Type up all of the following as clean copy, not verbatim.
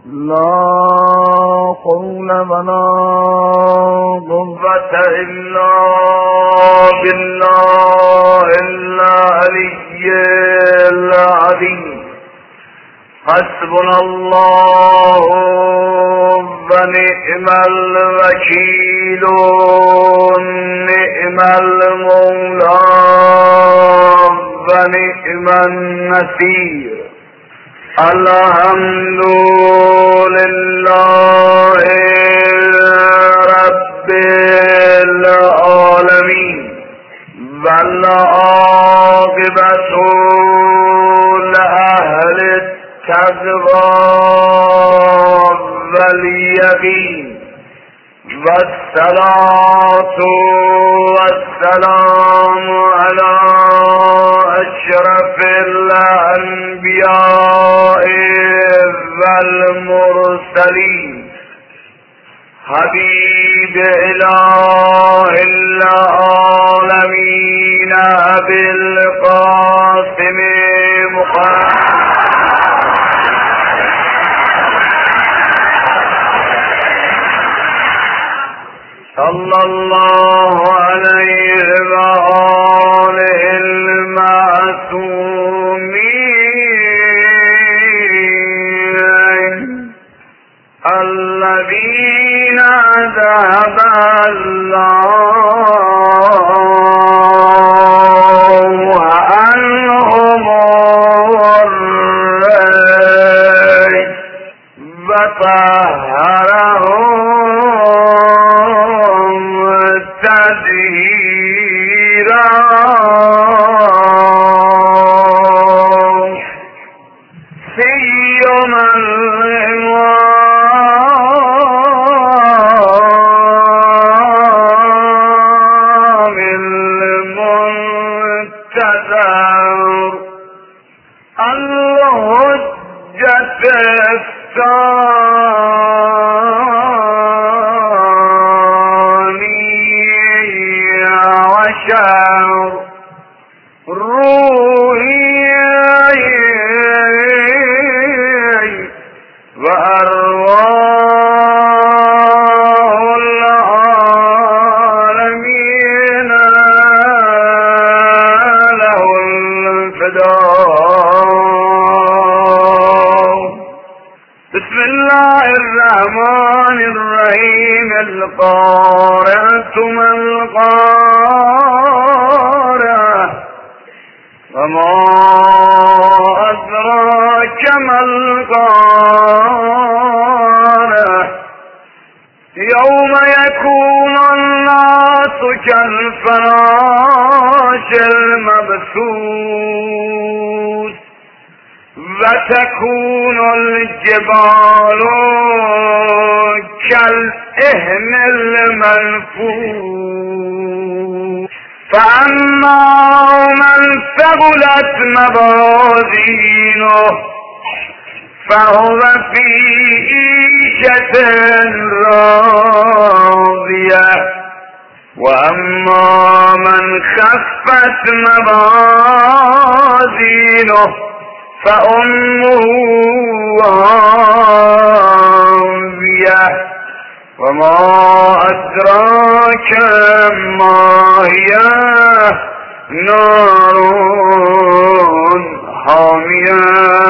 لا حول ولا قوة إلا بالله العلي العظيم. حسبنا الله ونعم الوكيل نعم المولى ونعم النصير. الحمد لله رب العالمين والعاقبة لأهل التقوى واليقين والصلاة والسلام على أشرف الأنبياء والمرسلين حبيب إله العالمين أبي القاسم محمد صلى الله عليه وآله المعصومين الذين ذهب الله عنهم الرجس وطهرهم تطهيرا. سيما الإمام المنتظر الحجة وشعر روحي وأرواح العالمين له الفداء. بسم الله الرحمن الرحيم. القارعة ما القارعة وما أدراك ما القارعة يوم يكون الناس كالفراش المبثوث وتكون الجبال كالإهن المنفوش. فأما من ثقلت موازينه فهو في عيشة راضية وأما من خفت موازينه فأمه هاوية وما أدراك ما هي نار حامية.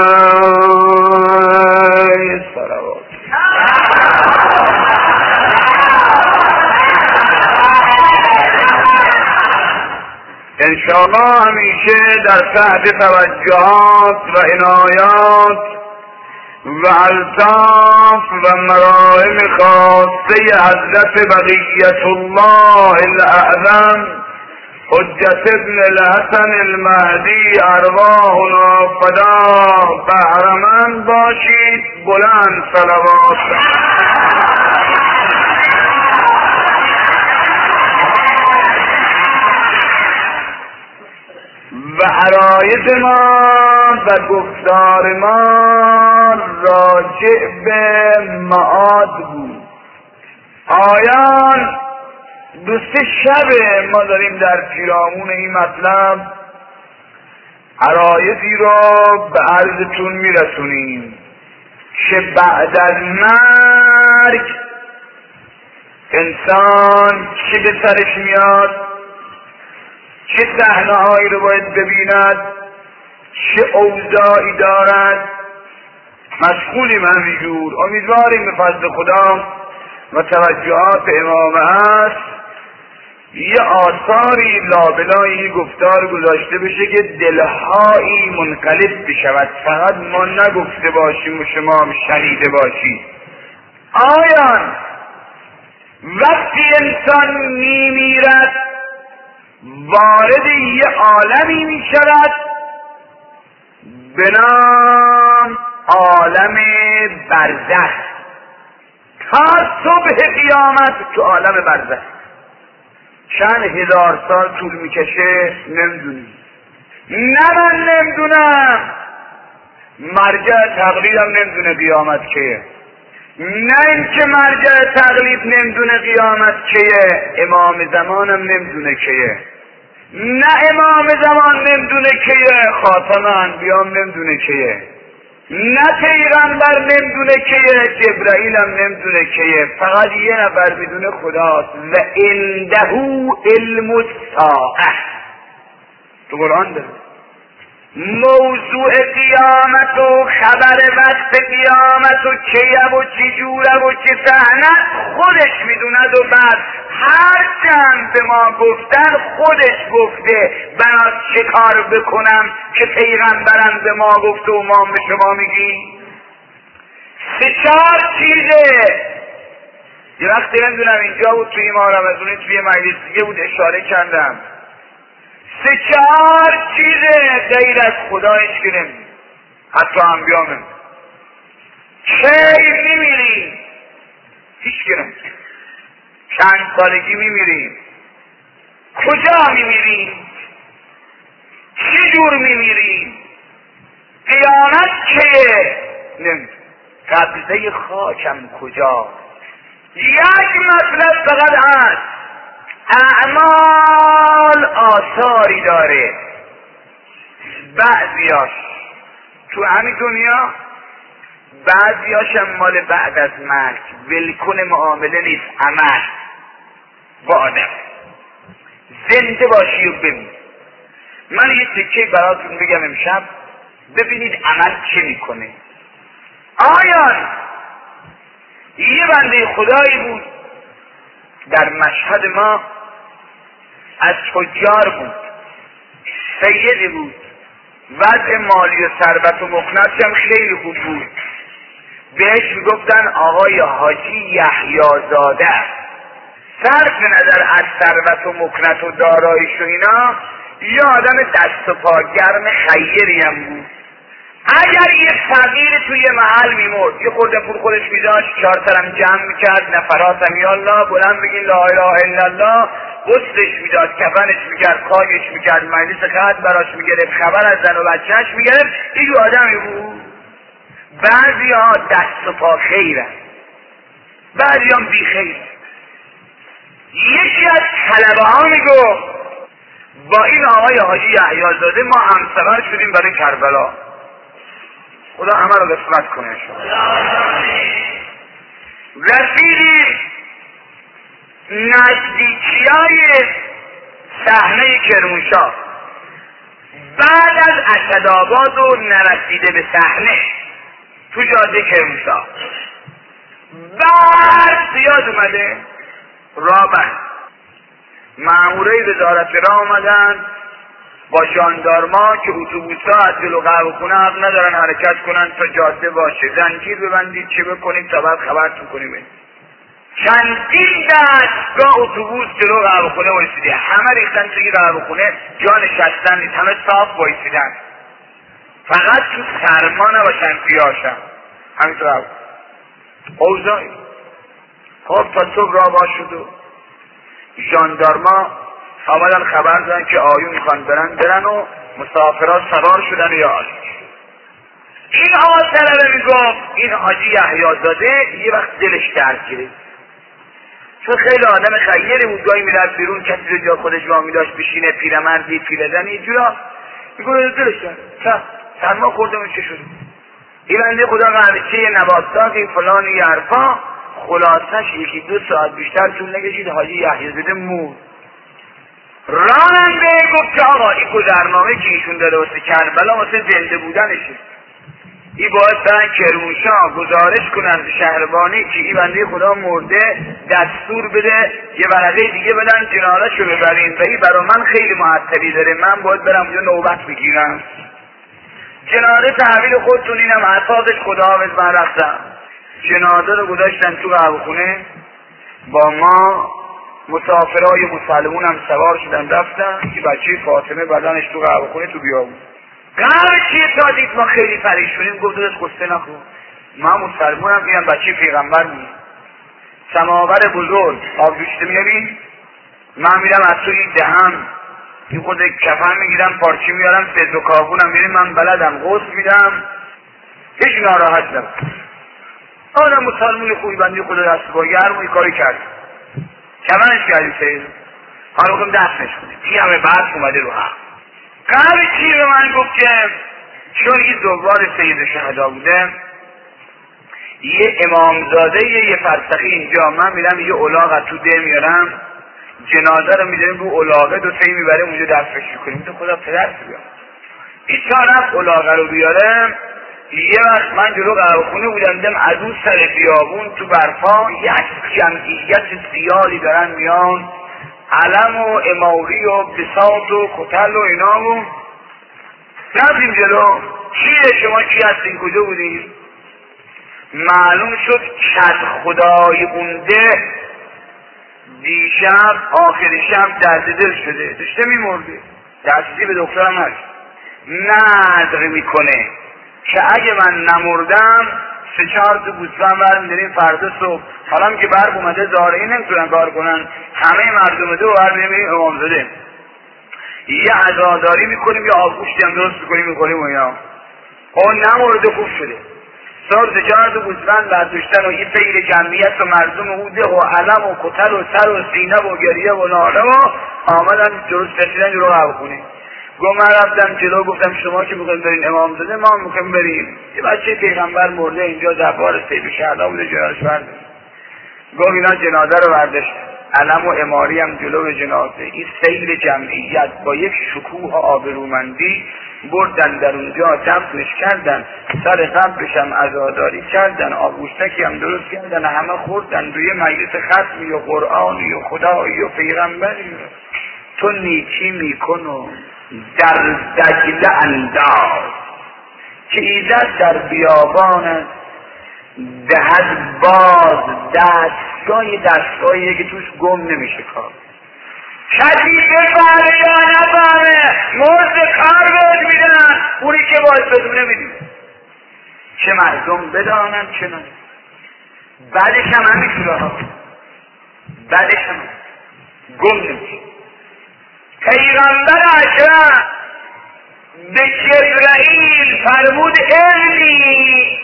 انشاءالله همیشه در تحت توجهات و عنایات و الطاف و مراهم خاصه حضرت بقیت الله الاعظم حجت ابن الحسن المهدی ارواحنا فدا بهره‌مند باشید. بلند صلوات. و عرایض ما و گفتار ما راجع به معاد بود. آیان دوست شب ما داریم در پیرامون این مطلب عرایضی را به عرضتون میرسونیم که بعد از مرگ انسان چی به سرش میاد، چه صحنه‌هایی رو باید ببیند، چه اوضاعی دارد. مشغولیم همینجور، امیدواریم به فضل خدا و توجهات امام است یه آثاری لابلای گفتار گذاشته بشه که دلهایی منقلب بشود، فقط ما نگفته باشیم و شما هم شنیده باشید. آیا وقتی انسان میمیرد وارد یه عالمی میشود به نام عالم برزخ، تا صبح قیامت تو عالم برزخ چند هزار سال طول میکشه نمیدونیم. نه من نمیدونم، مرجع تقلیدم نمیدونه قیامت کیه، نه اینکه مرجع تقلید نمیدونه قیامت کیه، امام زمانم نمیدونه کیه، نه امام زمان نمیدونه کیه، خاتم انبیام نمیدونه کیه، نه پیغمبر نمیدونه کیه، جبرائیل هم نمیدونه کیه، فقط یه نفر میدونه خداست. و عنده علم الساعه، تو قرآن داره موضوع قیامت و خبر وقت قیامت و کیه و چی جوره و چی صحنه خودش میدوند و بعد هر چند به ما گفتن خودش گفته بنا چه کار بکنم که پیغمبرم به ما گفته و ما به شما میگیم. 3-4 چیزه. یه وقتی نمیدونم اینجا بود توی ما رمضانی توی مجلس دیگه بود اشاره کردم 3-4 چیزه غیر از خدایش گرم، حتی انبیامه. کی میمیری؟ هیچ گرم. چند سالگی میمیری؟ کجا میمیری؟ چی جور میمیری؟ قیامت کیه؟ نمیدونم. قبضه خاکم کجا؟ یک مطلب فقط هست، اعمال آثاری داره، بعضیاش تو همین دنیا، بعضیاش هم مال بعد از مرگ. ولکن معامله نیست عمل با آدم. زنده باشی و ببین. من یه تکه براتون بگم امشب ببینید عمل چه میکنه. آیا یه بنده خدایی بود در مشهد ما، از تجار بود، سیدی بود، وضع مالی و ثروت و مکنت هم خیلی خوب بود. بهش میگفتن آقای حاجی یحیی زاده. صرف نظر از ثروت و مکنت و داراییش و اینا یه آدم دست و پا گرم خیری هم بود. اگر یه فقیر توی محل میمرد یه خورده پول خودش میداشت، 4 ترم جمع میکرد، نفراتم یا الله بلند بگین لا اله الا الله، غسلش میداد، کفنش میکرد، خاکش میکرد، مجلس خط براش میگرفت، خبر از زن و بچهش میگرفت. این آدمی بود. بعضی ها دست و پا خیرن، بعضی هم بی خیر. یکی از طلبه ها میگو با این آقای حاجی یحیی زاده ما همسفر شدیم برای کربلا. خدا همه رو قسمت کنه رسیدیم نزدیکیای صحنه کرمانشاه. بعد از اسدآباد و نرسیده به صحنه تو جاده کرمانشاه برق زیاد اومده، راه بند. مامورای وزارت راه اومدن با ژاندارما که اتوبوس‌ها از جلو قهوه‌خونه حق ندارن حرکت کنن تا جاده باشه، زنجیر ببندید چه بکنید تا بعد خبرتون کنیم. چندین دستگاه اتوبوس جلو قهوه‌خونه وایسیده، همه ریختن توی قهوه‌خونه، جا نشستن نیست، همه صاف وایسیدن، فقط تو سرما نباشن قیاشن. همینطور اوضاعی. خب تا صبح راه باز شد و ژاندارما آمدن خبر دادن که آیون میخوان برن و مسافرها سوار شدن یا آلی. این آقا طلبه میگفت این حاجی یحیی زاده یه وقت دلش درد گرفت، چون خیلی آدم خیری بود، گاهی میرفت بیرون کسی رو جا خودش وامی داشت بشینه، پیرمردی پیرزنی جورا، میگفت دلش درد سرما خوردم چه شد. این بنده خدا قرچه نباتاتی فلانی حرفا، خلاصش 1-2 ساعت بیشتر طول نکشید حاجی یحیی زاده مرد. راننده گفت که آقا این گذرنامه که ایشون داره واسه کربلا واسه زنده بودنشه، این باید برن کرمانشاه گزارش کنن به شهربانی که این بنده خدا مرده، دستور بده یه ورقه دیگه بدن جنازه‌شو ببرین و این برا من خیلی معطلی داره، من باید برم اونجا نوبت بگیرم. جنازه تحویل خودتون، اینم اساسش خداحافظ من رفتم. جنازه رو گذاشتن تو قهوه‌خونه، با ما مسافرای مسلمون هم سوار شدن رفتن. که بچه فاطمه بدنش تو قهوه‌خونه تو بیابون. قرچه تا دید ما خیلی پریشونیم، گفت داداش قصه نخور، ما مسلمون هم میرم بچه پیغمبر میرم. سماور بزرگ آب دوشته میبین، من میرم از توی دهم این خود کفن میگیرم پارچه میارم فز و کافونم میریم، من بلدم غسل میدم، هیچ ناراحت نبود. آدم مسلمون خوبی بندی خدا دست با گرم و این کاری کرد، کفنش کردیم سید، حالا بکنم دستش کنیم، این همه بعد اومده رو هم. قبل چی به من گفت که چون این دوبار سید شهدا بوده، یه امامزاده یه فرسخی اینجا، من میرم یه الاغ تو ده میارم، جنازه رو میداریم رو الاغه 2 تایی میبریم اونجا دستش کنیم. تو خدا پدر بیام این رفت الاغه رو بیارم. یه وقت من جلو قهوه‌خونه بودم، دیدم از اون سر بیابون تو برفا یک جمعیت زیادی دارن میان، علم و اموری و بساط و کتل و اینا و رفتیم جلو. چیه شما کی هستین کجا بودین؟ معلوم شد کد خدای بونده دیشب آخر شب درد دل شده، داشته میمرده، دستی به دکترم هست، نذر میکنه که اگه من نمردم 3-4 تا گوسفند برمی‌داریم فردا صبح، حالا که برق اومده دارایی نمیتونن کار کنن، همه مردم دو برمی‌داریم امامزاده یه عزاداری میکنیم یا آبگوشتی هم درست میکنیم و اینا. اون نمورده خوب شده، سال 3-4 تا گوسفند برداشتن و این فیر جمعیت و مردم اوده و علم و کتل و سر و سینه و گریه و ناله و آمدن درست رسیدن جلو قهوه‌خونه. گفت من رفتم جلو گفتم شما که میخوایم برین امامزاده، ما میخوایم بریم، یه بچه پیغمبر مرده اینجا دربار سید شهدا بوده جنازه برداشت. گفت اینا جنازه رو برداشت، علم و اماری هم جلو جنازه، این سیل جمعیت با یک شکوه آبرومندی بردن در اونجا دفنش کردن، سر قبرش هم عزاداری کردن، آبگوشتکی هم درست کردن، همه خوردن روی مجلس ختمی و قرآنی و خدایی و پیغمبری. تو نیکی میکن و در دجله انداز که ایزد در بیابانت دهد باز، دستگاهی که توش گم نمیشه کار. کسی بفهمه یا نفهمه مرد کار بهت میدن، اونی که باید بدونه میدونه، چه مردم بدانن چه نه. بعدش هم همیشه ها، بعدش هم گم نمیشه. پیغمبر اکرم به جبرائیل فرمود علمی،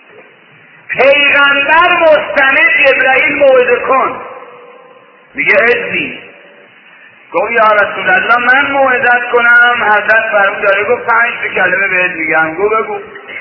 پیغمبر مستند جبرائیل موعظه کن، میگه علمی. گفت یا رسول الله من موعظت کنم؟ حضرت فرمود داره، گفت 5 کلمه بهت میگم. گفت بگو.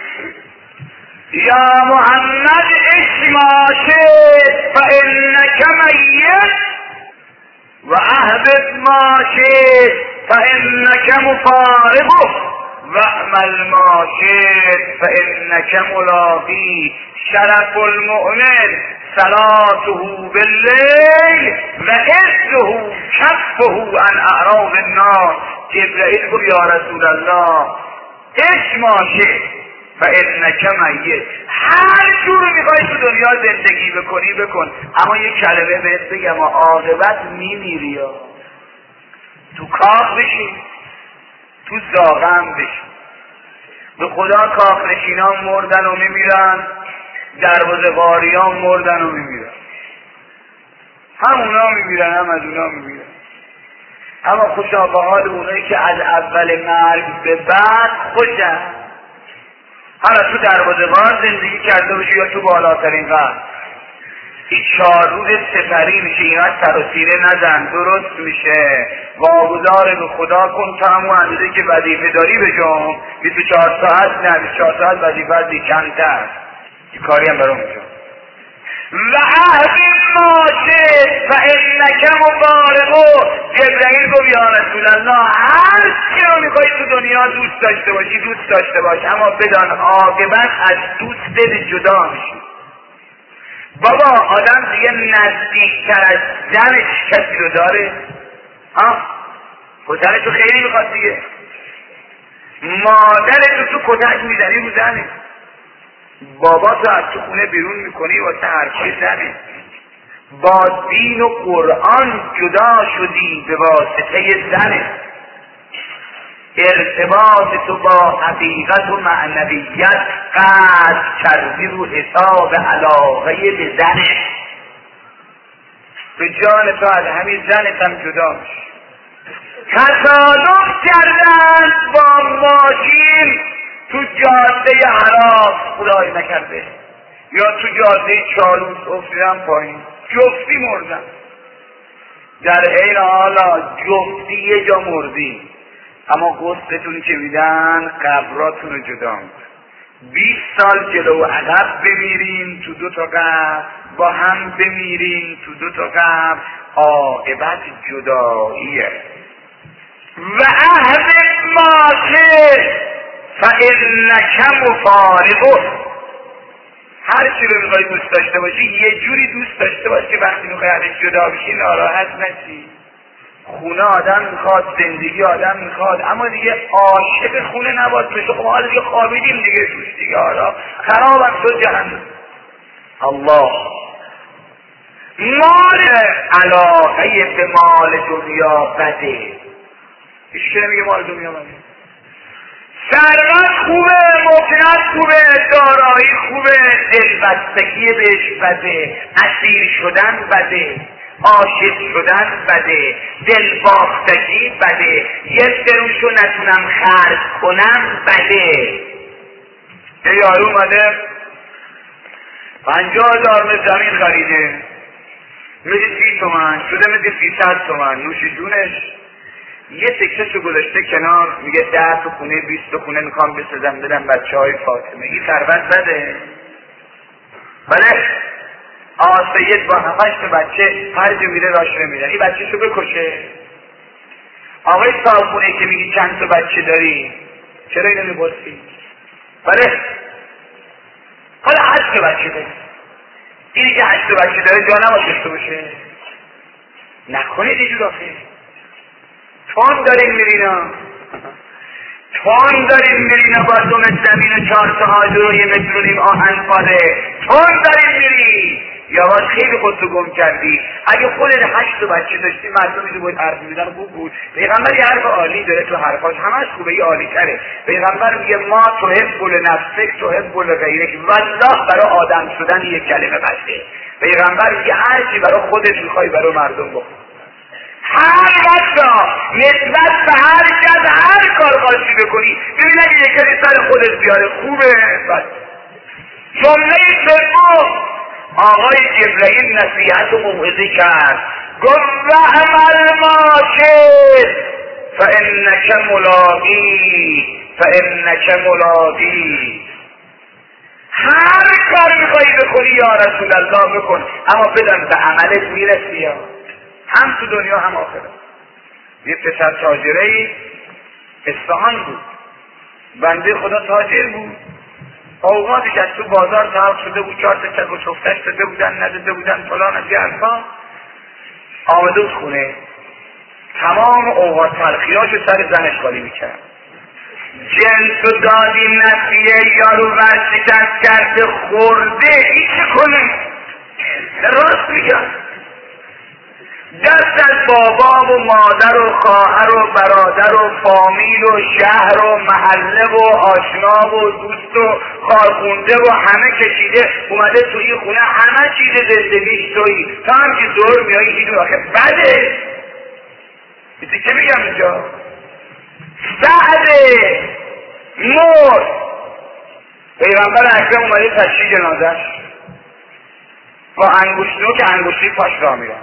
یا محمد اسما شئت فانک میت و احبب ما شئت فانک مفارقه و اعمل ما شئت فانک ملاقی. شرف المؤمن صلاته باللیل و عزه کفه عن اعراض الناس. جبرائیل گفت یا رسول الله اسما شئت فانک میت، هر جور میخوای تو دنیا زندگی بکنی بکن، اما یک کلمه بهت بگم و عاقبت میمیری، تو کاخ بشین، تو زاغم بشین. به خدا کاخ نشینان مردن و میمیرن، دروازه غاریان مردن و میمیرن، هم اونا میمیرن هم از اونا میمیرن. اما خوشا به حال اونایی که از اول مرگ به بعد خوشن، حالا تو دروازه غار زندگی کرده باشی یا تو بالاترین قصر، این 4 روز سپری میشه، اینا سر و سیره نزن، درست میشه. واگذار به خدا کن تا همون اندازه که وظیفه داری بجام. 24 ساعت نه، 24 ساعت وظیفه از کمتر، این کاری هم برام میجام. و عهد ماشه و انک مبارقو. جبرائیل گفت یا رسول الله هر چی رو میخوایی تو دنیا دوست داشته باشی دوست داشته باش، اما بدان عاقبت از دوست دل جدا میشی. بابا آدم دیگه نزدیکتر از زنش کسی رو داره؟ کتک تو خیلی میخواد دیگه. مادر تو کتک میزنی رو زنه، بابا تو از تو خونه بیرون میکنی واسه هرچی زنه. با دین و قرآن جدا شدی به واسطه زنه. ارتباط تو با حقیقت و معنویت قطع کردی رو حساب علاقه به زنه. تو جان تو از همین زنت هم جدا میشی. تصادف کردن با ماشین تو جاده حرام، خدای نکرده، یا تو جاده چالوس افتادن پایین، جفتی مردن. در این حالا جفتی یه جا مردی، اما غسلتون که میدن قبراتون رو جدا میکنن. 20 سال جلو و عقب بمیرین تو 2 تا قبر، با هم بمیرین تو 2 تا قبر، عاقبت جداییه. و عهد ماشه فانک مفارقه. هر چی رو میخوای دوست داشته باشی یه جوری دوست داشته باش که وقتی میخوای ازش جدا بشی ناراحت نشی. خونه آدم میخواد، زندگی آدم میخواد، اما دیگه عاشق خونه نباید بشه. خب حالا دیگه خوابیدیم دیگه توش دیگه، حالا خرابم شد جهنم. الله مال علاقه به مال دنیا بده. ایش که نمیگه مال دنیا بده. ثروت خوبه، مکنت خوبه، دارایی خوبه، دلبستگی بهش بده، اسیر شدن بده، عاشق شدن بده، دلباختگی بده، یه سروشو نتونم خرج کنم بده. یه یارو اومده 50,000 متر زمین خریده، میده 30 تومن، شده میده 300 تومن، نوش جونش یه تکششو گذاشته کنار، میگه 10 تا خونه 20 تا خونه میخوام بسازم بدم بچه های فاطمه. این ثروت بده؟ بله. سید با 7-8 بچه هر جا میره راش نمیدن، این بچهشو بکشه. آقای صاحبخونه که میگی چند تا بچه داری، چرا اینو میپرسی؟ بله. حالا 8 بچه داری، اینی که 8 بچه داره جا نباشته باشه؟ نکنید اینجور آخه. توان دارین میرینا، توان دارین میرینا با 2 متر زمین و 4 تا آجر و 1.5 متر آهن پاره. توان دارین میری یا باید خیلی خودتو گم کردی. اگه خودت 8 بچه داشتی مردم میدو باید حرف میدن خوب بود. پیغمبر یه حرف عالی داره تو حرفاش، همش خوبه، یه عالی تره. پیغمبر میگه ما تحب لنفسک تحب لغیرک، والله برای آدم شدن یک کلمه بسه. پیغمبر میگه هر چی برای خودت میخوای برای مردم بکن. هر وقت نسبت به هر کس هر کار خاصی بکنی، ببین اگه یک کسی سر خودت بیاره خوبه. بس جمله سوم آقای جبرائیل نصیحت و موعظه کرد، گفت و عمل ما شئت فانک ملاقی فانک ملاقی. هر کار میخوایی بکنی یا رسول الله بکن، اما بدان به عملت میرسی، هم تو دنیا هم آخرت. یه پسر تاجره‌ای اصفهان بود، بنده خدا تاجر بود، اوقاتش از تو بازار تلخ شده بود، 4 تا چک و چفتش داده بودن نداده بودن فلان از یه حرفا. آمده بود خونه، تمام اوقات تلخیاشو سر زنش خالی میکرد. جنس و دادی نسیه یارو ورشکست کرده خورده، ای چه کنه؟ راست میگم. دست از بابا و مادر و خواهر و برادر و فامیل و شهر و محله و آشنا و دوست و کارخونده و همه کشیده اومده توی خونه، همه چیز زندگیش تویی، تا هم که دور میایی هیدون آخه بده. بیتی که میگم اینجا سعد مرد، پیغمبر اکرم اومده تشییع جنازش، با انگشتو که انگشتی پاش را میرن.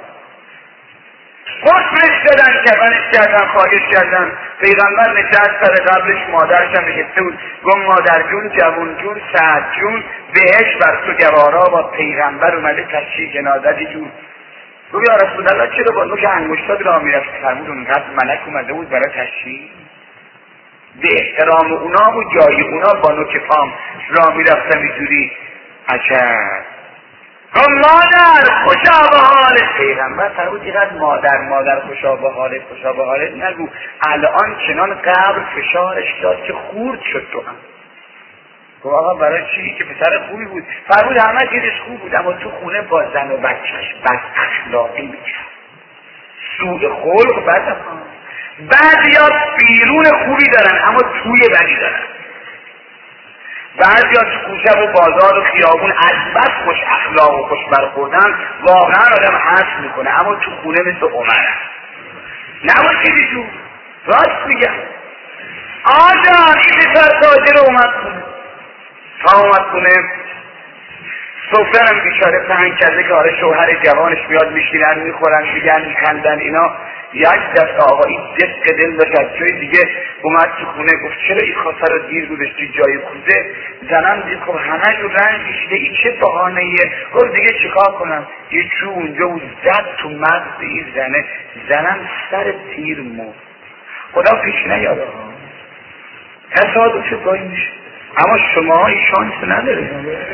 قسمش دادن، کفنش کردن، خواهش کردن. پیغمبر نشست سر قبلش، مادرش هم نشسته بود. گفت مادر جون، جوون جون، سعد جون، بهش بر تو گوارا. با پیغمبر اومده تشریح جنازتی جون. گفت یا رسول الله چرا با نوک انگشتات را میرفت؟ فرمود اونقدر ملک اومده بود برای تشریح، به احترام اونا و جای اونا با نوک پام را میرفتم اینجوری. عجب. مادر خوشا به حالت. پیغمبر فرمود اینقدر مادر خوشا به حالت نگو. الان چنان قبر فشارش داد که خورد شد تو هم. گفت آقا برای چی؟ که پسر خوبی بود. فرمود همه چیزش خوب بود، اما تو خونه با زن و بچهش بد اخلاقی میکرد، سوء خلق. بعضیا بیرون خوبی دارن اما توی بدی دارن. بعضیا تو کوچه و بازار و خیابون از بس خوش اخلاق و خوش برخوردن، واقعا آدم حس میکنه، اما تو خونه مثل عمرن. نباشیدی تو راست میگم. آجان این پسر تاجر اومد خونه، سفرم بیچاره پهن کرده که آره شوهر جوانش میاد میشینن میخورن میگن میخندن اینا. یک دفعه آقایی دق دل داشت از جای دیگه اومد تو خونه، گفت چرا این خاطر رو دیر گذاشتی جای کوزه؟ زنم دید خب همه جو رنگ کشیده، این چه بهانه‌ایه؟ گفت دیگه چیکار کنم؟ یه چو اونجا و زد تو مغز این زنه، زنم سر تیر مرد. خدا پیش نیاره، تصادف گاهی میشه، اما شما این شانس نداره.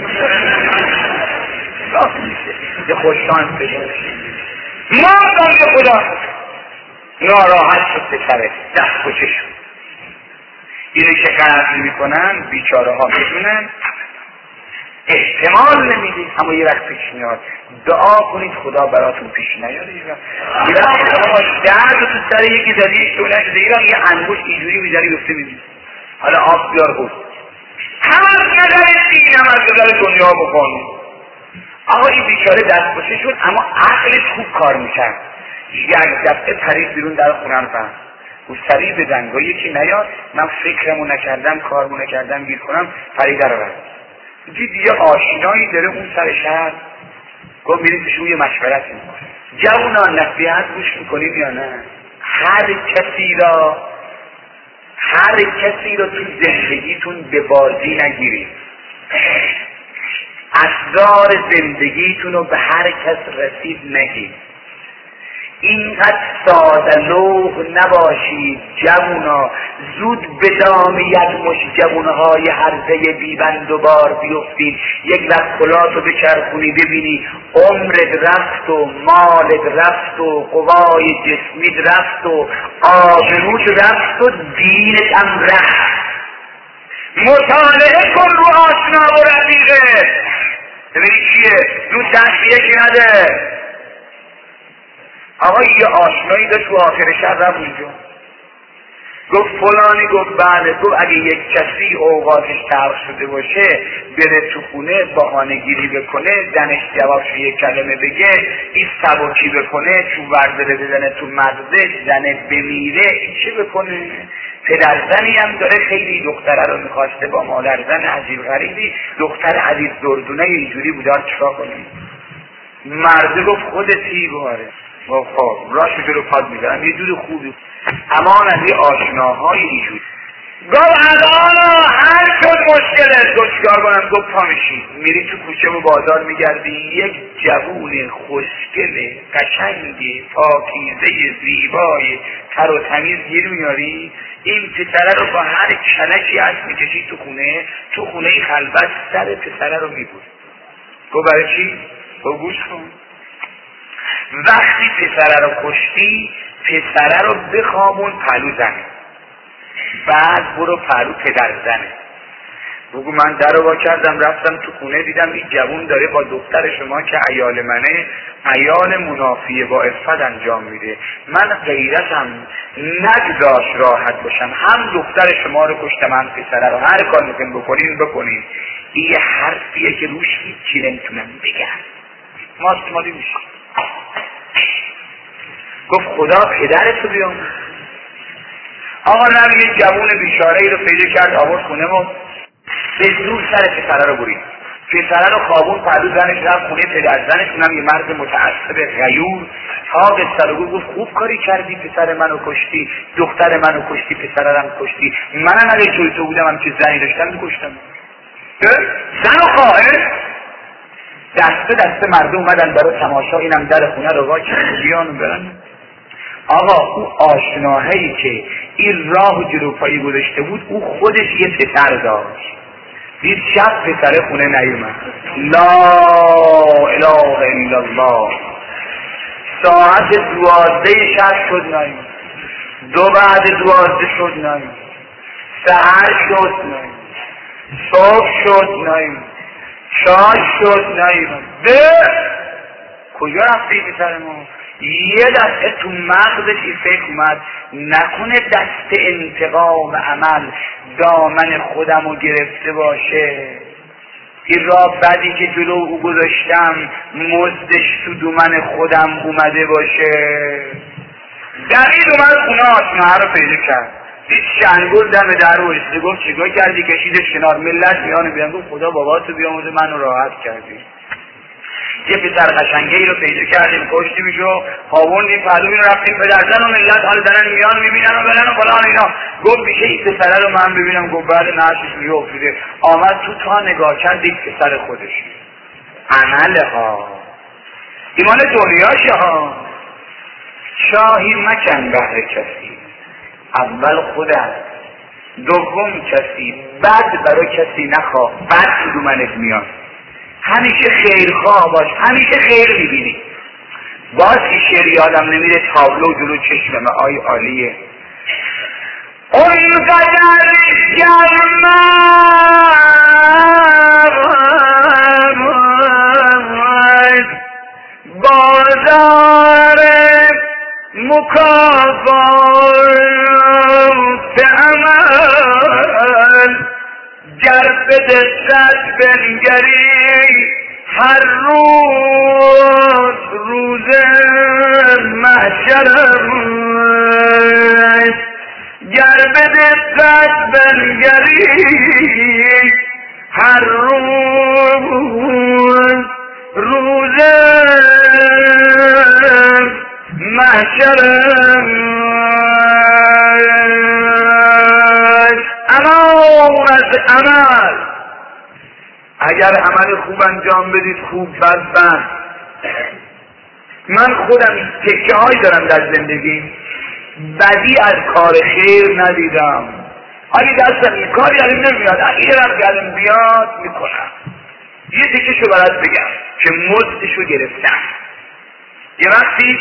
راه میشه یه خوش شانس بشه. ما به خدا ناراحت شد پسره، دست کشه شد. اینو که قرض میکنن بیچاره ها بدونن احتمال نمیدید، اما یه وقت پیش میاد. دعا کنید خدا براتون پیش نیاره. یه وقت شما درد تو سر یکی زدی تو نشده، یه انگوش اینجوری میزنی گفته میدید حالا آب بیار بود. هم از نظر دین هم از نظر دنیا بخون. آقا این بیچاره دست کشه شد، اما عقلش خوب کار میکرد. یک دفعه پرید بیرون در خونم فهم او سریع به دنگا یکی نیاد، من فکرمو نکردم کارمو نکردم گیر کنم، پریده رو برد. دید یه آشنایی داره اون سر شهر، گفت میریم پیش اون یه مشورت میکنه. جوانان نصیحت گوش میکنیم یا نه؟ هر کسی رو تو زندگیتون به بازی نگیرید. اسرار زندگیتون رو به هر کس رسید نگید. اینقدر ساده لوح نباشید جوونا، زود به دامیت مش جوونهای هرزه بیبند و بار بیفتید. یک وقت کلاتو بچرخونی ببینی عمرت رفت و مالت رفت و قوای جسمیت رفت و آبروت رفت و دینت هم رفت. مطالعه کن رو آشنا و رفیقه، ببینی چیه رو دست یکی نده. آقا یه آشنایی داشت و آخر شب رفت اونجا، گفت فلانی، گفت بله، گفت اگه یک کسی اوقاتش تلخ شده باشه بره تو خونه بهانه گیری بکنه، زنش جوابش یه کلمه بگه، این سبکی بکنه، چون ورداره بزنه تو مغزش، زنه بمیره، این چه بکنه؟ پدرزنی هم داره خیلی دختره رو میخواسته با مادرزن عجیب غریبی، دختر عزیز دردونه اینجوری بودار، چرا کنیم؟ مرده گفت خودتی باره. خب راش رو پاد میذارم یه جور خوبی، امان از یه آشناهای اینجور. گفت الان هر شد مشکله تو چیکار کنم؟ گفت پا میشی میری تو کوچه و بازار میگردی، یک جوون خوشگل قشنگ پاکیزه زیبای تر و تمیز گیر میاری، این پسره رو با هر کلکی از میکشی تو خونه خلوت سر پسره رو میبود. گفت برای چی؟ گفت گوش کن، وقتی پسره رو کشتی پسره رو بخوابون پلو زنه، بعد برو پلو پدر زنه. بگو من در رو وا کردم رفتم تو خونه دیدم این جوون داره با دختر شما که عیال منه عیال منافیه با عفت انجام میده، من غیرتم نگذاشت راحت باشم، هم دختر شما رو کشتم هم پسره رو، هر کار میکنین بکنین. این یه حرفیه که روش هیچی نمیتونم بگم، مالی میشه. گفت خدا پدرتو بیام. آقا نمی یه جوون بیچاره ای رو پیدا کرد آورد خونه ما، به زور سر پسره رو برید. پسره رو خوابون پردو زنش رفت خونه پدر زنش، اونم یه مرد متعصب غیور. تا قصه رو گفت خوب کاری کردی پسر منو کشتی، دختر منو کشتی، پسرم کشتی، منم اگه جوی تو بودم هم که زنی داشتم میکشتم. زن و خواهر دسته دسته مردم اومدن برای تماشا، اینم در خونه رو وا کرد بیان برن. آقا او آشناهایی که این راه جلوپایی گذاشته بود، او خودش یه پسر داشت. دید شب پسر خونه نیومد. لا اله الا الله. ساعت 12 شب شد نیومد، 2 بعد 12 شد نیومد، سحر شد نیومد، صبح شد نیومد، شاش شد نیومد. به کجا رفتی پسر ما؟ یه دسته تو مغزش این فکر اومد نکنه دست انتقام عمل دامن خودمو گرفته باشه، این راه بدی که جلو او گذاشتم مزدش تو دومن خودم اومده باشه. دوید اومد خونه آشناها رو پیدا کرد، دید شنگل دم در رو ایسته، گفت چیکار کردی؟ کشیدش کنار. ملت میانه بیان، گفت خدا باباتو بیاموزه منو راحت کردی. یه پسر قشنگه ای رو پیدا کردیم کشتیمشو، خوابوندیم پهلوی رو رفتیم پدرزن و ملت حال دارن میان میبینن و برن و فلان اینا. گفت میشه این پسره رو من ببینم؟ گفت بله. نعشش روی افتاده. آمد تو تا نگاه کرد دید پسر خودش. عمله ها، ایمان دنیاشه ها. شاهی مکن بهر کسی، اول خودت، دوم کسی، بعد برای کسی نخواه، بعد تو دومنت میاد. همیشه خیرخواه باش، همیشه خیر میبینی. باز که شعر یادم نمیره، تابلو جلو چشمم آی عالیه. اونقدر گرمم بازار مکافات عمل، گر به دقت بنگری هر روز روز محشر است، گر به دقت بنگری هر روز روز محشر امان از عمل. اگر عمل خوب انجام بدید خوب، بد. من خودم تکه هایی دارم در زندگی، بدی از کار خیر ندیدم. اگه دستم این کاری علم نمیاد، اگه رم بیاد میکنم. یه تکه شو برات بگم که مزدشو گرفتم. یه وقتی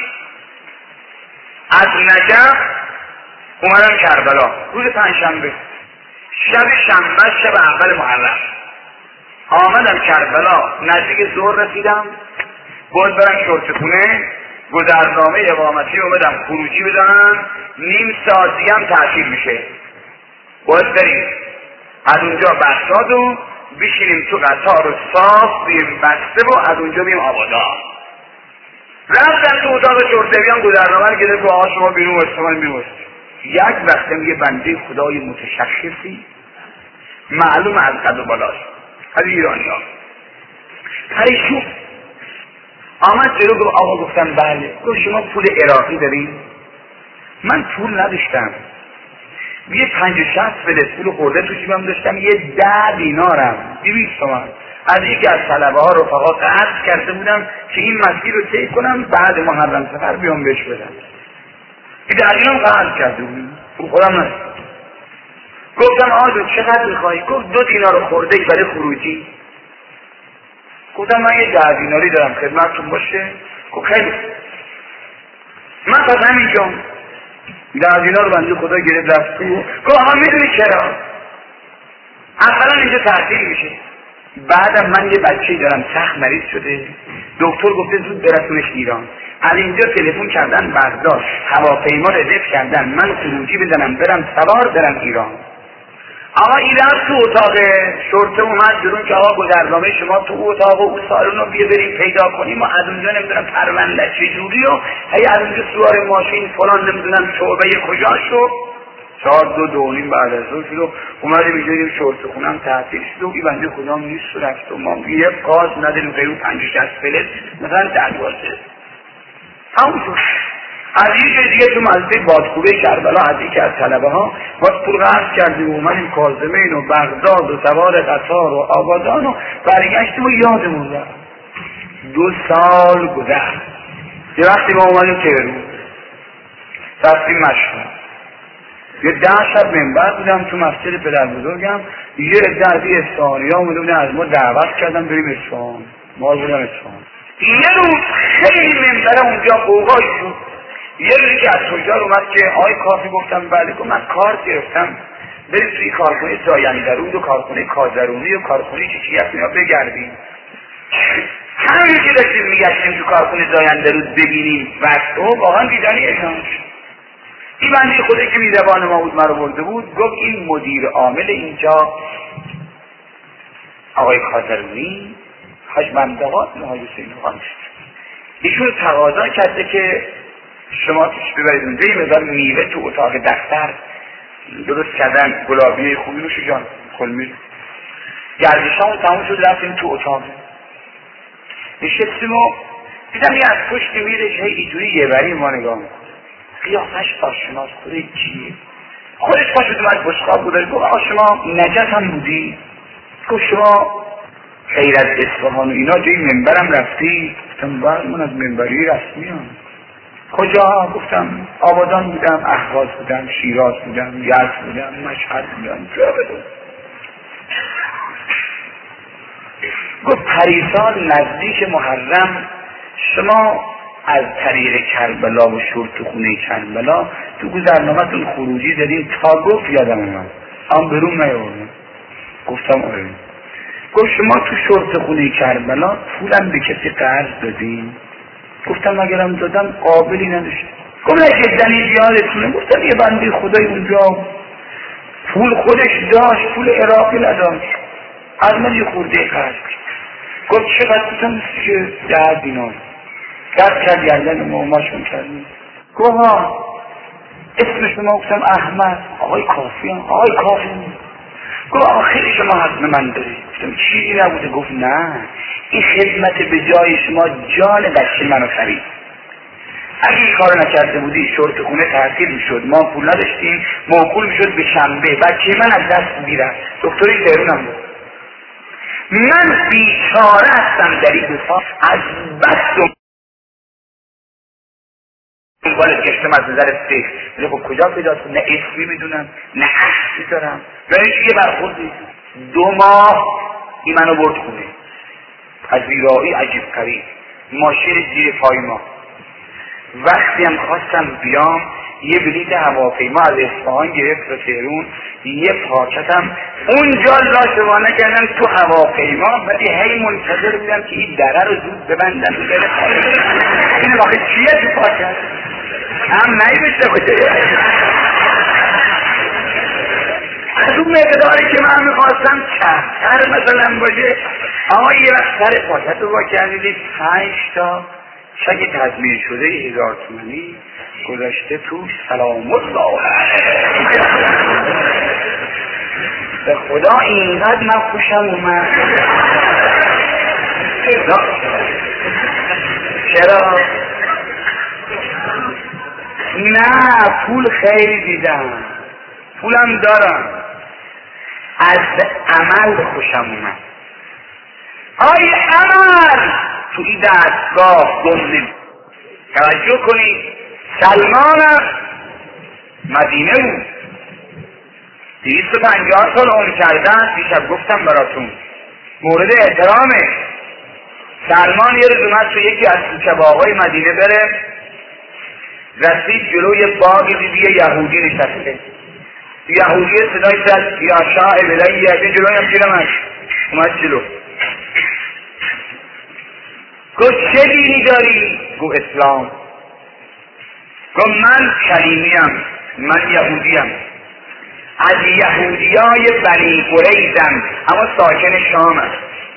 از نجف اومدم کربلا روز پنجشنبه، شب شنبه، شب اول محرم. آمدم کربلا، نزدیک ظهر رسیدم، باز برم شرطخونه، گذرنامه اقامتی اومدم خروجی بزنم، نیم ساعت دیگه هم تعطیل میشه، باز بریم از اونجا بغداد و بشینیم تو قطار و صاف بیم بسته و از اونجا بیم آبادان. رفتم تو اتاق شرطه‌بیان، گذرنامه رو گرفت و شما بیرون استمان میوست. یک وقتم یه بنده خدای متشخصی معلوم از قد و بالاست، از ایرانی ها پریشون آمد جلو، گفت آقا. گفتم بله. گفت شما پول عراقی دارین؟ من پول نداشتم، یه 50-60 بده پول خورده تو جیبم داشتم، یه 10 دینارم 200 تومان از یکی از طلبه ها رفقا قرض کرده بودم که این مسیر رو طی کنم بعد محرم سفر بیام بهش بدم. این 10 دینارم قرض کرده بودم، پول خودم نداشتم. گفتم آقا چقدر میخوایی؟ گفت 2 دینار خورده ای برای خروجی. گفتم من یه 10 دیناری دارم خدمتتون باشه. گفت خیلی. من پس همینجا 10 دینار بنده خدا گرفت رفت تو. گفت آقا میدونی چرا؟ اولا اینجا تحصیل میشه، بعدم من یه بچه‌ای دارم سخت مریض شده، دکتر گفته زود برسونش ایران. از اینجا تلفن کردن بغداد، هواپیما رزرو کردن، من خروجی بزنم برم سوار برم ایران. آقا این رفت تو اتاق شرطه اومد جلون که آقا گذرنامه شما تو اتاق و اون سالون رو بیا بریم پیدا کنیم و از اونجا نمیدونم پرونده چجوری و هی از اونجا سوار ماشین فلان نمیدونم شعبه کجا شو. ساعت 2:30 بعد از ظهر شد و اومدیم اینجا شورت خونم تعطیل شد و این بنده خدا نیست و رفت و ما یه گاز نداریم غیر 50-60 فلز مثلا در واسه همون شد. از یه جای دیگه تو مزده بادکوبه کربلا از یکی از طلبه ها باز پول قرض کردیم و اومدیم کاظمین و بغداد و سوار قطار و آبادان و برگشتیم و یادمون رفت. 2 سال گذشت. یه وقتی ما اومدیم تهران رفتیم مشهد، یه 10 شب منبر بودم تو مسجد پدر بزرگم، یه عده اصفهانی ها اومده بودن از ما دعوت کردن بریم اصفهان. ما بودم اصفهان. یه روز خیلی منبر اونجا قوقایی شد. یه روزی که از تجار اومد که آقای کافی، گفتم بله، گفت من کارت گرفتم بریم توی کارخونه زایندرود و کارخونه کازرونی و کارخونه چیچی هست اینا بگردیم. همین که داشتیم میگشتیم تو کارخونه زایندرود ببینیم وقت واقعا دیدنی اعلام شد. این بنده خودی که میزبان ما بود مرا برده بود، گفت این مدیر عامل اینجا آقای کازرونی حاج ممدقات حاج حسین خان ایشون تقاضا کرده که شما توش ببرید اونجا یه مقدار میوه تو اتاق دفتر درست کردن، گلابی خوبی نوش جان کلمی. گردشامون تموم شد، رفتیم تو اتاق نشستیم و دیدم یه از پشت میرش اینجوری یه بری ما نگاه میکنه، قیافش کارشناس خوده چیه؟ خودش پاشد اومد بشقاب بود، گفت آقا شما نجف هم بودی؟ گفت شما خیر از اصفهان و اینا جای منبرم رفتی؟ گفتم بله من از منبری رسمی هم. کجا؟ گفتم آبادان بودم، اهواز بودم، شیراز بودم، یزد بودم، مشهد بودم، جا بدم. گفت پریسال نزدیک محرم شما از طریق کربلا و شورتخونه کربلا تو گذرنامه‌تون خروجی دادین تا گفت یادم اومد هم بروم نیاوردم. گفتم آره. گفت شما تو شورتخونه کربلا پولم به کسی قرض دادین؟ گفتم اگرم دادم قابلی نداشت. گفت نه جدنی یادتونه؟ گفتم یه بنده خدای اونجا پول خودش داشت، پول عراقی نداشت، از من یه خورده قرض. گفت چقدر؟ گفتم که 10 دینار. دست کرد گردن ما ماشون کردیم. گفت ها اسم شما؟ گفتم احمد. آقای کافی هم؟ آقای کافی هم. گفت آخری شما حضم من دارید. گفتم چیزی نبوده. گفت نه این خدمت به جای شما جان بچه منو خرید. اگه این کارو نکرده بودی شورتخونه تعطیل میشد، ما پول نداشتیم، موکول میشد به شنبه، بچه من از دست میرفت. دکتری تهرونم بود. من بیچاره هستم در این دفاع از بس دنبال گشتم از نظر فکر. میگه خب کجا پیدا کنم؟ نه اسمی میدونم نه اصلی دارم نه هیچ یه برخوردی. 2 ماه این منو برد خونه، پذیرایی عجیب غریب، ماشین زیر پای ما. وقتی هم خواستم بیام یه بلیط هواپیما از اصفهان گرفت تا تهران، یه پاکتم اونجا لاشوانه کردم تو هواپیما، ولی هی منتظر بودم که این دره رو زود ببندم بره پایین. این واقعی چیه تو پاکت؟ هم نایبشته باشه از اون مقداری که من میخواستم چهتر مثلا باشه. اما یه وقت سر پاکت رو با کردید 5 تا چک تضمین شده 1000 تومانی گذاشته توش. سلام الله به خدا اینقدر من خوشم اومد. چرا؟ نه پول خیلی دیدم، پولم دارم، از عمل خوشم اومد. آی عمل تو این دستگاه گفتیم توجه کنید. سلمان مدینه بود، 250 سال عمر کردن. دیشب گفتم براتون مورد احترامه. سلمان یه روز اومد تو یکی از کوچه باغای مدینه بره، رسید جلوی باغی دیدی یه یهودی نشسته. یهودی صدای زد یا شاعب الیه، جلوی هم پیرمش اومد جلو. گفت چه دینی داری؟ گفت اسلام. گفت من کلیمیم، من یهودیم، از یهودیای بنی قریظم، اما ساکن شامم.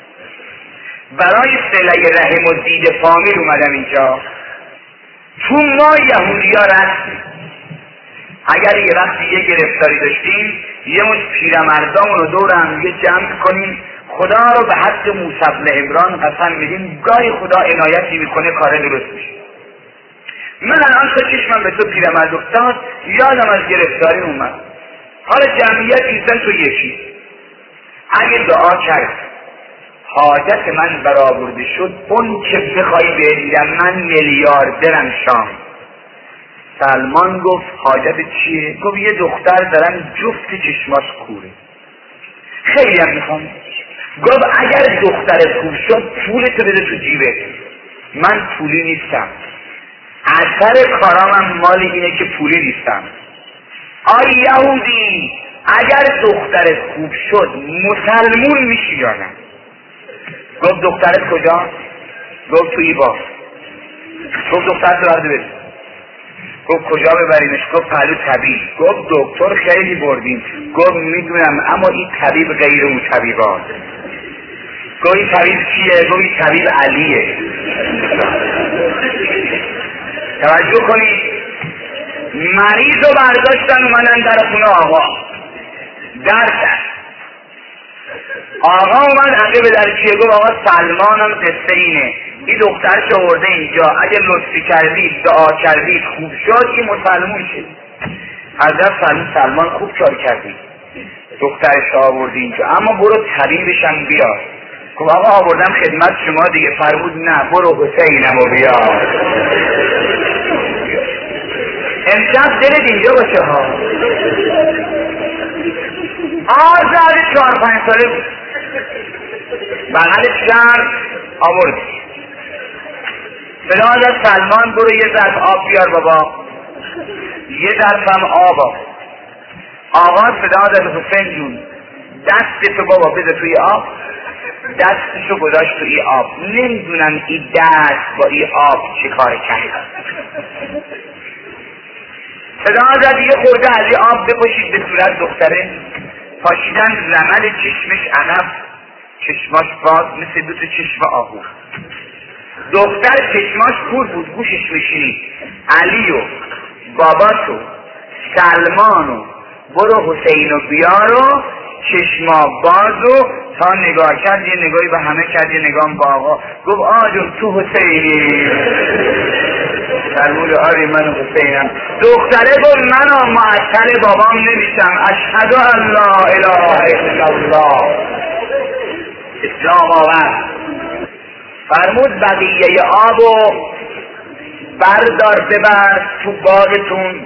برای صله رحم و دید فامیل اومدم اینجا. تو ما یهودیا رسمی، اگر یه وقتی یه گرفتاری داشتیم یه مش پیرمردامون رو دور هم یه جمع کنیم، خدا رو به حق موسی بن عمران قسم میدیم گاهی خدا عنایتی میکنه کار درست میشه. من الان تا چشمم به تو پیرمرد افتاد یادم از گرفتاری اومد. حالا جمعیت ایستن تو یکی، اگه دعا کرد حاجت من برآورده شد اون که بخوای بهدیدم من میلیاردرم شام. سلمان گفت حاجت چیه؟ گفت یه دختر دارم جفت چشماش کوره، خیلی هم میخوام. گفت اگر دخترت خوب شد پولتو بده تو جیبت. من پولی نیستم، اثر کارامم مال اینه که پولی نیستم. آی یهودی اگر دخترت خوب شد مسلمون میشی یا نه؟ گفت دخترت کجا؟ گفت توی با. گفت دخترت رو برده بده. گفت کجا ببرینش؟ گفت پهلو طبیب. گفت دکتر خیلی بردیم. گفت میدونم اما این طبیب غیر اون طبیبات. گفت این طبیب کیه؟ گفت این طبیب علیه. توجه کنید، مریض رو برداشتن اومدن در خونه آقا درد. آقا اومد حقه به در چیه؟ گفت آقا سلمانم قصه اینه، این دخترش آورده اینجا، اگه لطفی کردید دعا کردید خوب شد این مسلمون شد. حضرت سلمان خوب کار کردید، دخترش آوردی اینجا، اما برو طبیبشم بیار. گفت آقا آوردم خدمت شما دیگه. فرمود نه برو حسینمو بیار. امشب دلت اینجا باشه ها. آزاد 4-5 ساله بود، بغل شهر آورد. فلان از سلمان برو یه ظرف آب بیار بابا، یه ظرف هم آب. آقا فلان از حسین جون دستتو بابا بده توی آب. دستشو گذاشت توی آب. نمیدونم این دست با این آب چه کار کرد. فلان از یه خورده از این آب بپاشید به صورت دختره. پاشیدن رمل چشمش عقب، چشماش باز مثل دو تا چشم آهو. دختر چشماش کور بود، گوشش میشنید. علی و باباتو سلمانو برو حسینو بیارو، چشما بازو. تا نگاه کرد یه نگاهی به همه کرد، یه نگاه با آقا. گفت آقا جون تو حسینی؟ فرمود آره من حسینم. دختره گفت من معطل بابام نمیشم، اشهد ان لا اله الا الله. اسلام آورد. فرمود بقیه آبو بردار ببر تو باغتون،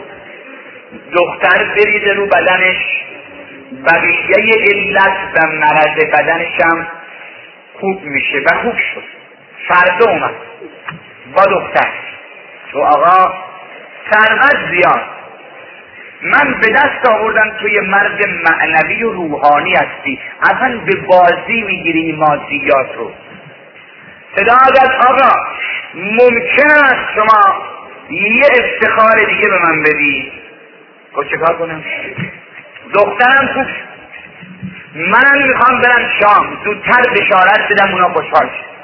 دختر بریزه رو بدنش، بقیه علت و مرض بدنشم خوب میشه. و خوب شد. فردا اومد با دختر. تو آقا ثروت زیاد، من به دست آوردم توی مرد معنوی و روحانی هستی، اصلا به بازی میگیری مادیات رو. صداقت آقا ممکن است شما یه افتخار دیگه به من بدی. خب چه کار کنم؟ دخترم خوب، منم میخوام برم شام زودتر بشارت بدم اونا خوشحال شد.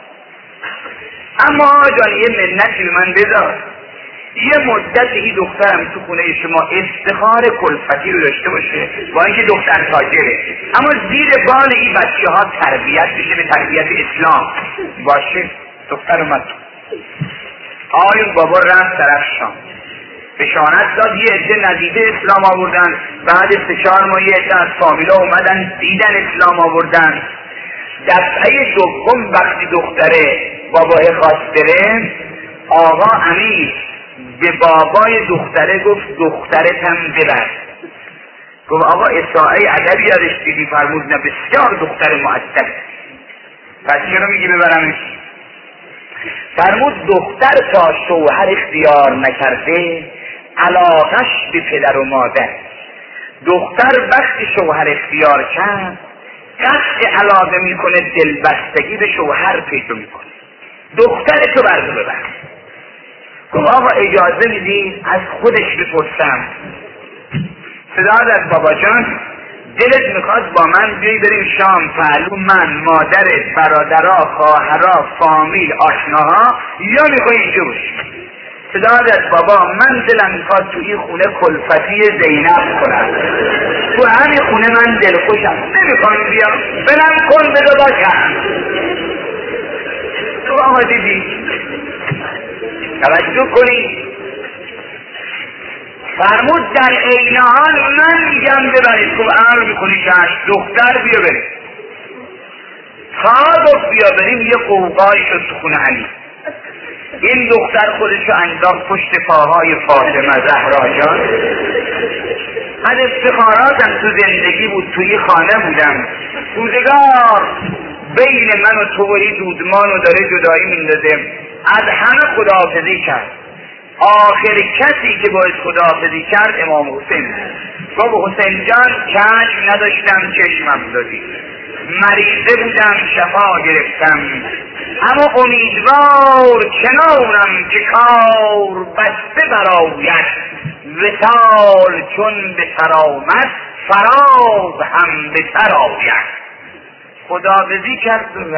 اما آقا جان یه منتی به من بذار، یه مدت این دخترم تو خونه شما افتخار کلفتی رو داشته باشه، با اینکه دختر تاجره، اما زیر بال این بچه ها تربیت بشه به تربیت اسلام باشه. دختر اومد آقایون بابا رفت طرف شام، بشارت داد. یه عده ندیده اسلام آوردن. بعد 3-4 ماه یه عده از فامیلا اومدن دیدن اسلام آوردن. دفعه دوم وقتی دختره بابای خواست بره، آقا امیر به بابای دختره گفت دخترت هم ببر. گفت آقا اصاعه ادبی یادش دیدی؟ فرمود نه بسیار دختر مؤدب. پس چرا میگی ببرمش؟ فرمود دختر تا شوهر اختیار نکرده علاقش به پدر و مادر. دختر وقتی شوهر اختیار کرد قطع علاقه میکنه، دلبستگی به شوهر پیدا میکنه. دخترشو برده ببر. گفت آقا اجازه میدین از خودش بپرسم؟ صدا از بابا جان دلت میخواد با من بیایی بریم شام پهلو، من، مادرت، برادرها، خواهرها، فامیل، آشناها، یا میخوای اینجا باشی؟ صدا داد بابا من دلم میخواد تو این خونه کلفتی زینب کنم، تو همین خونه من دلخوشم، نمیخوام بیام، بلم کن بذار باشم. تو آقا دیدی توجه کنی فرمود در عین حال من میگم ببرید، تو امر میکنی شهر دختر بیا بریم. تا گفت بیا بریم یه قوقای شد تو خونه علی. این دختر خودشو انداخت پشت پاهای فاطمه زهرا جان. من افتخاراتم تو زندگی بود، توی خانه بودم، روزگار بین من و توری دودمان و داره جدایی میندازه، از همه خداحافظی کرد. آخر کسی که باید خداحافظی کرد امام حسین. گفت حسین جان چشم نداشتم چشمم دادی، مریضه بودم شفا گرفتم، اما امیدوار کنارم که کار بسته برآید، وصال چون به سر آمد فراغ هم به سر آید. خداحافظی کرد و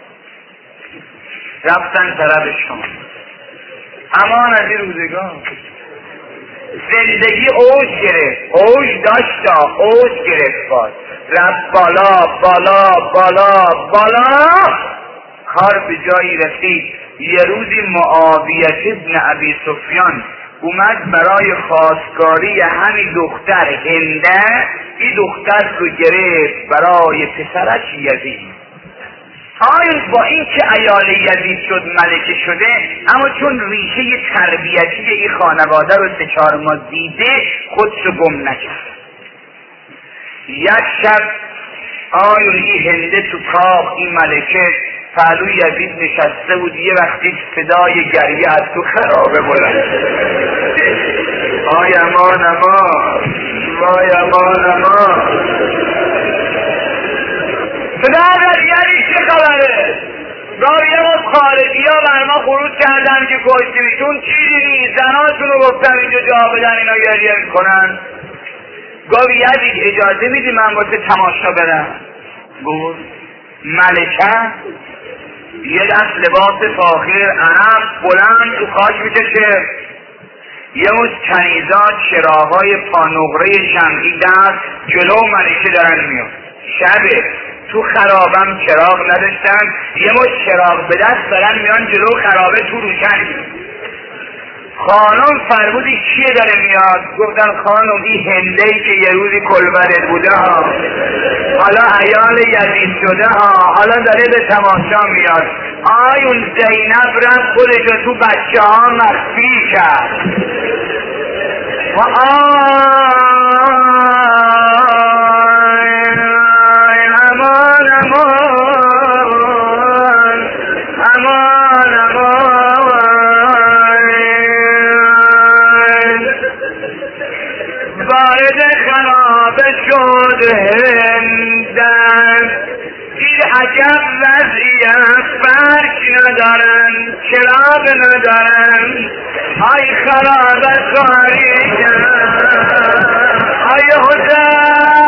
رفتن طرفشون. امان از این روزگار زندگی اوج گرفت، اوج داشت، اوج گرفت، باز رفت بالا بالا بالا بالا، کار به جایی رسید. یه روزی معاویه ابن ابی سفیان اومد برای خواستگاری همین دختر هنده، این دختر رو گرفت برای پسرش یزید. با این که عیال یزید شد ملکه شده، اما چون ریشه تربیتی این خانواده رو 3-4 ماه دیده خودشو گم نکرد. یک شب این هنده تو کاخ، این ملکه پهلوی یزید نشسته بود، یه وقتی صدای گریه از تو خرابه بلند وای امان امان، وای امان امان. صدا یعنی چه خبره؟ گاهی از خارجی ها بر ما خروج کردن که کشتیشون چیزی نیست، زناشون رو گفتن اینجا جا بدن، اینا گریه میکنن. گاهی یزید اجازه میدی من واسه تماشا برم؟ گفت ملکه یه دست لباس فاخر عرب بلند تو خاک میکشه، یه مش کنیزات چراغای پانقره شمعی دست جلو ملکه دارن میاد. شبه تو خرابم چراغ نداشتن، یه مش چراغ به دست دارن میان جلو خرابه تو روشن. خانم فرمودی کیه داره میاد؟ گفتن خانم این هندهی که یه روزی کلبرت بوده ها، حالا عیال یزید شده ها، حالا داره به تماشا میاد. اون زینب رفت خودشو تو بچه ها مخفی کرد و امان امان امان امان. وارد خرابه شد هندن، دید عجب وضعیت، برگ ندارن، چراغ ندارن، های خرابه تاریکن، های حسین.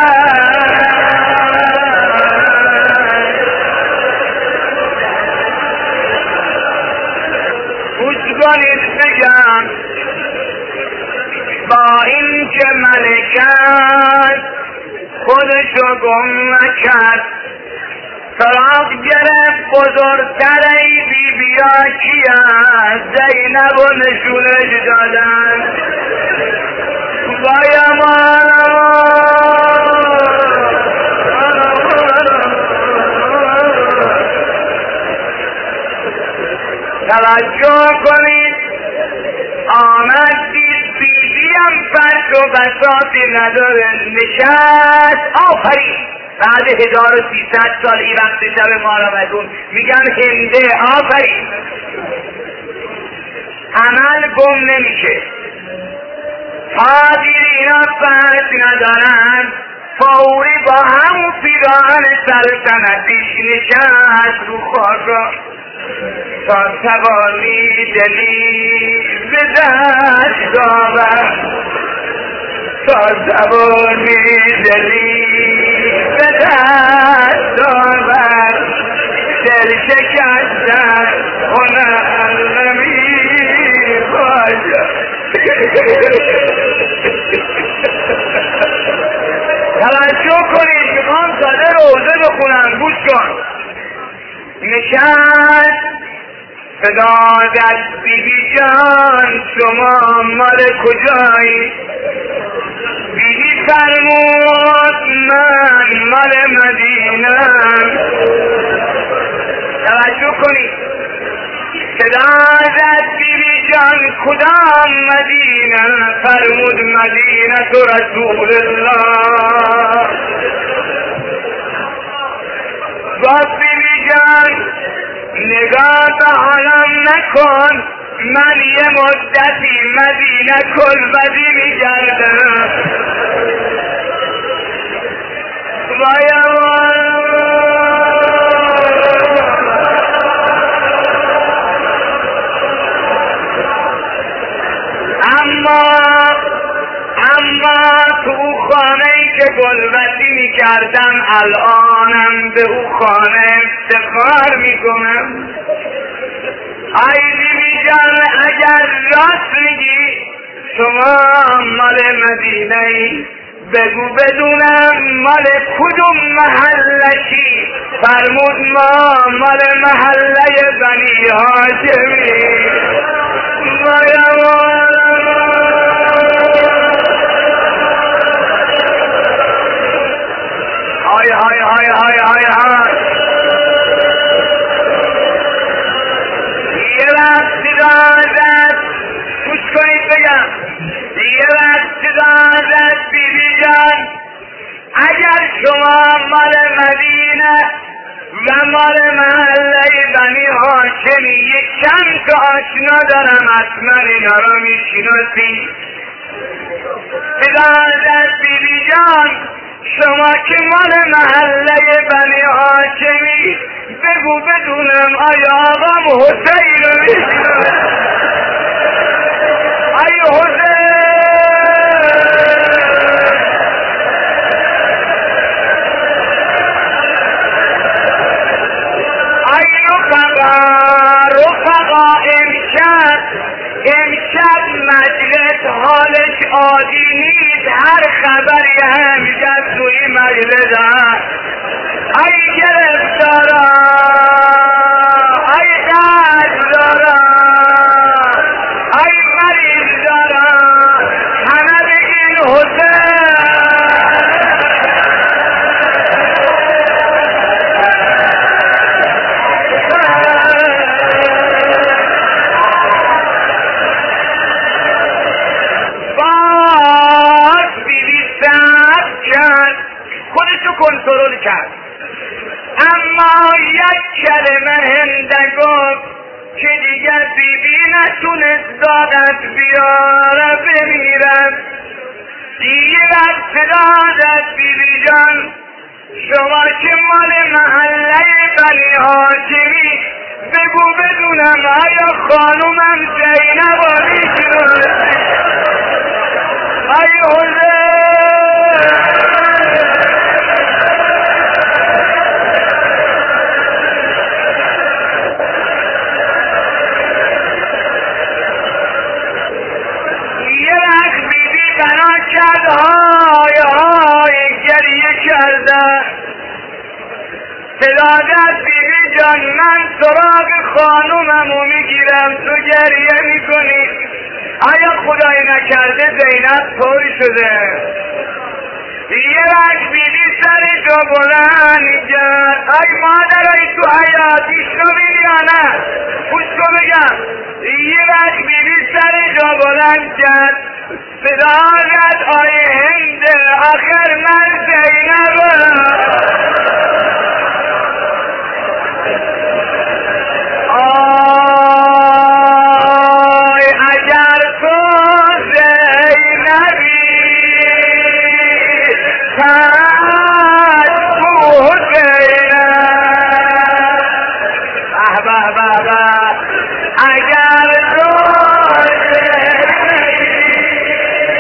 گوش کنید بگم، با این که ملکت خودشو گم نکرد، سراغ گرفت بزرگتر ای بی بیا کی است، زینب و نشونش دادن. وای امان توجه کنید، آمد دید بیبیم فرق و بساطی نداره، نشست. آفرین بعد 1300 سال این وقت شب ما رمضان میگن هنده. آفرین عمل گم نمیشه. تا دیر اینا فرق ندارن، فوری با همون پیراهن سلطنتیش نشست رو خاک تا توانی دلی به دست آورد، تا توانی دلی به دست آورد، دل شکستن هنر نمیخورد. توجه کنید، میخوام ساده روزه بخونم، گوش کن. نشست صداد از بیبی جان شما مال کجایی؟ بیبی فرمود من مال مدینم. توجه کنید، صداد از بیبی جان کدام مدینه؟ فرمود مدینه رسول الله. باز بیبی جان نگاه به حالم نکن، من یه مدتی مدینه کلبدی میگردم. اما تو خانه‌ای که گلبدی میکردم الانم به او خانه افتخار میکنم. ای بیبی جان اگر راست میگی شما مال مدینه ای، بگو بدونم مال کدوم محلشی؟ فرمود ما مال محله بنی هاشمی. های های های های های های یه وقت دادت، گوش کنید بگم، یه وقت دادت بیبی جان اگر شما مال مدینه و مال محله بنی هاشمی یک چند تا آشنا دارم، حتما اینا رو میشناسی. دادت بیبی جان شما که مال محله بنی هاشمی، بگو بدونم آیا آقام حسین رو میشناسی؟ ای حسین رفقا امشب مجلس حالش عادی نیست، هر خبری هم میگن توی مجلس هست. ای گرفتارا، ای قدردارا، ای مریضدارا، همه بگین حسین. کنترل کرد، اما یک کلمه هنده گفت که دیگر بیبی نتونست دادت بیاره بمیرد. دیگه وقت دادت بیبی جان شما که مال محله بنی هاشمی، بگو بدونم آیا خانومم زینب رو میشناسی؟ ای حسین های های گریه کرده. صدادت بیبی جان من سراغ خانوممو میگیرم، تو گریه میکنی، آیا خدای نکرده زینب طوری شده؟ یه وقت بیبی سرشو بلند کرد، ای مادرای تو حیاتیش رو بیدی یا نه؟ خوش رو بگم. یه وقت بیبی سرشو بلند کرد، صداقت آی هند آخر من زینبم. آی اگر تو زینبی پس تو حسینم. به به به اگر تو زینبی.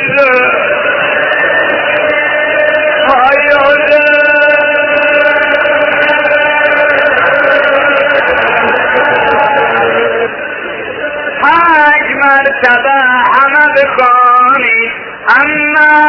مرتبه همه بخوانید اما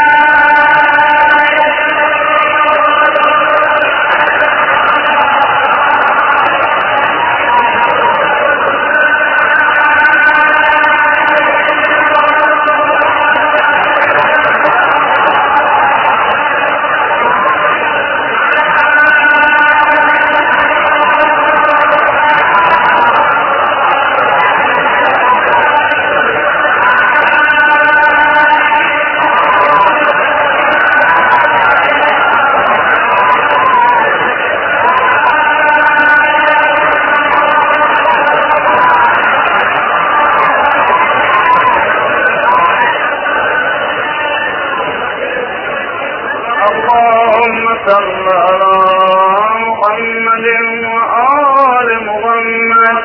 صل على محمد وآل محمد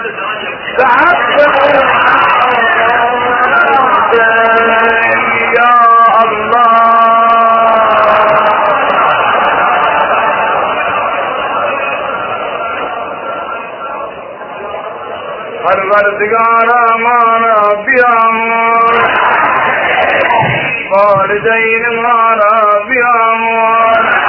يا الله پروردگارا مانا بیامرز والدین مانا بیامرز